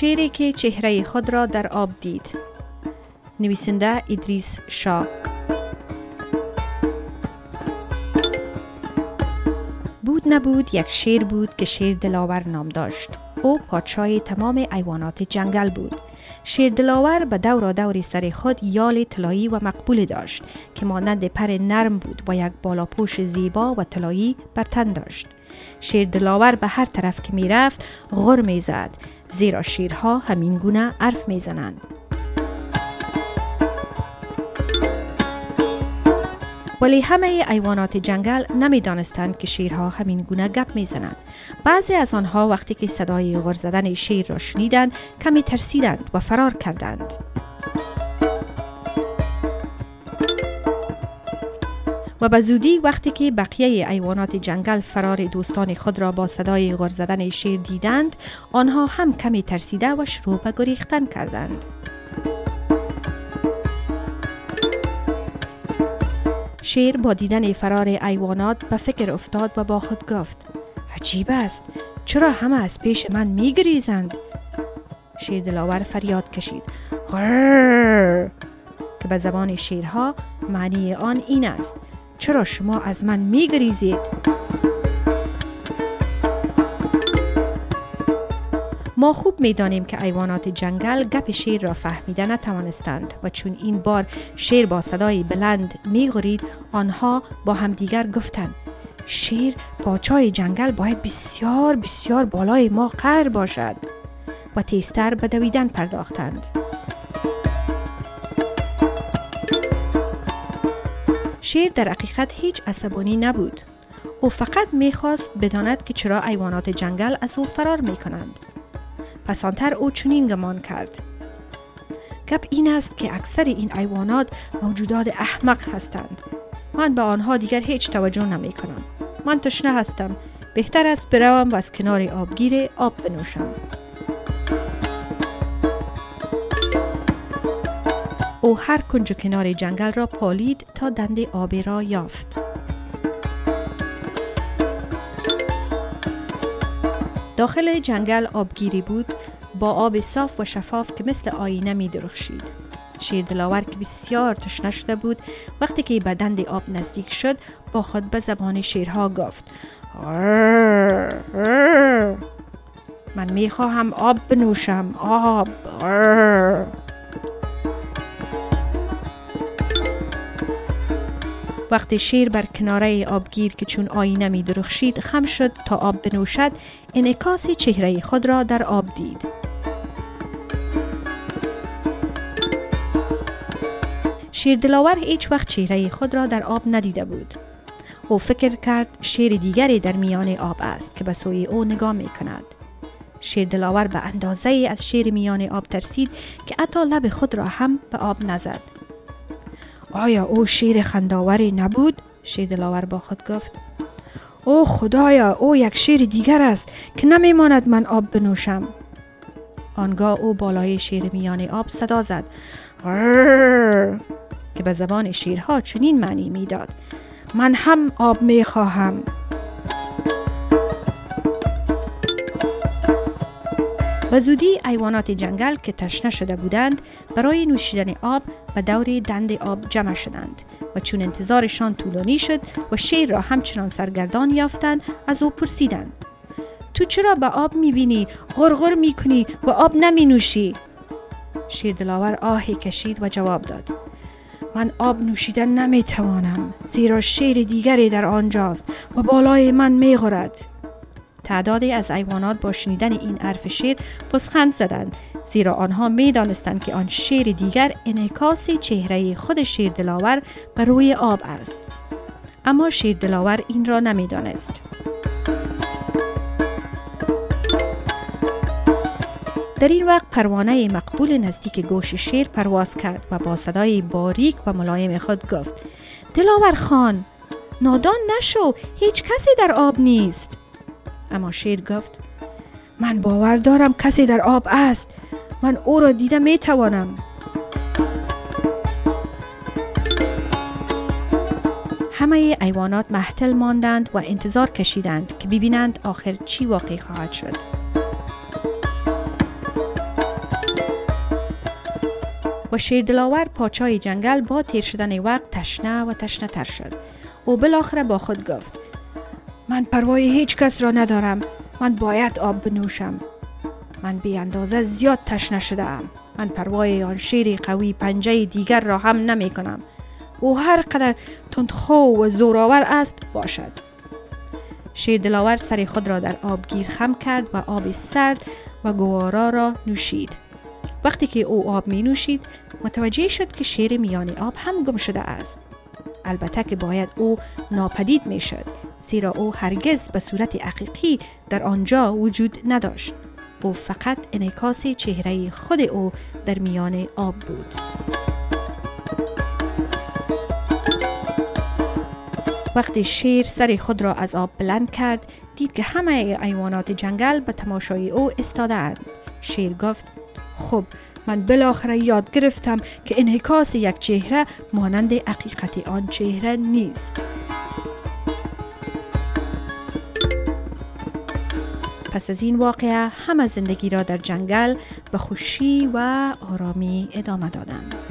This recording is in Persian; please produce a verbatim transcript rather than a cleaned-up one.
شیری که چهره خود را در آب دید. نویسنده ادریس شاه. بود نبود یک شیر بود که شیر دلاور نام داشت. او پادشاه تمام حیوانات جنگل بود. شیر دلاور به دور دور سر خود یال طلایی و مقبول داشت که مانند پر نرم بود و یک بالاپوش زیبا و طلایی بر تن داشت. شیر دلاور به هر طرف که می رفت غر می زد، زیرا شیرها همین گونه حرف می زنند. ولی همه حیوانات جنگل نمی دانستند که شیرها همین گونه گپ می زنند. بعضی از آنها وقتی که صدای غر زدن شیر را شنیدند کمی ترسیدند و فرار کردند. و به زودی وقتی که بقیه حیوانات جنگل فرار دوستان خود را با صدای غر زدن شیر دیدند، آنها هم کمی ترسیده و شروع به گریختن کردند. شیر با دیدن فرار حیوانات به فکر افتاد و با خود گفت: عجیب است، چرا همه از پیش من می گریزند؟ شیر دلاور فریاد کشید: غرررر، که به زبان شیرها معنی آن این است: چرا شما از من می گریزید؟ ما خوب می دانیم که حیوانات جنگل گپ شیر را فهمیده نتوانستند و چون این بار شیر با صدای بلند می غرید، آنها با همدیگر گفتند: شیر پادشاه جنگل باید بسیار بسیار بالای ما قهر باشد، و تیزتر به دویدن پرداختند. شیر در حقیقت هیچ عصبانی نبود. او فقط می خواست بداند که چرا حیوانات جنگل از او فرار می کنند. پس آنتر او چنین گمان کرد: گپ این است که اکثر این حیوانات موجودات احمق هستند. من به آنها دیگر هیچ توجه نمی کنم. من تشنه هستم. بهتر است بروم و از کنار آبگیر آب بنوشم. او هر کنج و کنار جنگل را پالید تا دنده آبی را یافت. داخل جنگل آبگیری بود با آب صاف و شفاف که مثل آینه می درخشید. شیر دلاور که بسیار تشنه شده بود، وقتی که به دنده آب نزدیک شد با خود به زبان شیرها گفت: من می خواهم آب بنوشم، آب. وقتی شیر بر کناره آبگیر که چون آینه می درخشید خم شد تا آب بنوشد، انعکاس چهره خود را در آب دید. شیر دلاور هیچ وقت چهره خود را در آب ندیده بود. او فکر کرد شیر دیگری در میان آب است که به سوی او نگاه می کند. شیر دلاور به اندازه از شیر میان آب ترسید که حتی لب خود را هم به آب نزد. آیا او شیر خنداوری نبود؟ شیر دلاور با خود گفت: او خدایا، او یک شیر دیگر است که نمیماند من آب بنوشم. آنگاه او بالای شیر میان آب صدا زد: غرررر، که به زبان شیرها چنین معنی میداد: من هم آب میخواهم. به زودی حیوانات جنگل که تشنه شده بودند برای نوشیدن آب به دور دند آب جمع شدند و چون انتظارشان طولانی شد و شیر را همچنان سرگردان یافتند، از او پرسیدند: تو چرا به آب میبینی، غرغر میکنی و آب نمی نوشی؟ شیر دلاور آهی کشید و جواب داد: من آب نوشیدن نمیتوانم، زیرا شیر دیگری در آنجاست و بالای من میغرد. تعدادی از حیوانات با شنیدن این حرف شیر پوزخند زدند، زیرا آنها می دانستند که آن شیر دیگر انعکاس چهره خود شیر دلاور بر روی آب است. اما شیر دلاور این را نمی دانست. در این وقت پروانه مقبول نزدیک گوش شیر پرواز کرد و با صدای باریک و ملایم خود گفت: دلاور خان، نادان نشو، هیچ کسی در آب نیست. اما شیر گفت: من باور دارم کسی در آب است، من او را دیده می توانم. همه حیوانات محتل ماندند و انتظار کشیدند که ببینند آخر چی واقع خواهد شد. و شیر دلاور پادشاه جنگل با تیر شدن وقت تشنه و تشنه تر شد. او بالاخره با خود گفت من پروای هیچ کس را ندارم. من باید آب بنوشم. من بی اندازه زیاد تشنه شدم. من پروای آن شیر قوی پنجه دیگر را هم نمی کنم. او هر قدر تندخو و زورآور است باشد. شیر دلاور سر خود را در آب گیر خم کرد و آب سرد و گوارا را نوشید. وقتی که او آب می نوشید متوجه شد که شیر میان آب هم گم شده است. البته که باید او ناپدید می شد، زیرا او هرگز به صورت حقیقی در آنجا وجود نداشت. او فقط انعکاس چهره خود او در میان آب بود. وقتی شیر سر خود را از آب بلند کرد، دید که همه حیوانات جنگل به تماشای او ایستاده اند. شیر گفت خب من بالاخره یاد گرفتم که انعکاس یک چهره مانند حقیقت آن چهره نیست. پس از این واقعه همه زندگی را در جنگل به خوشی و آرامی ادامه دادند.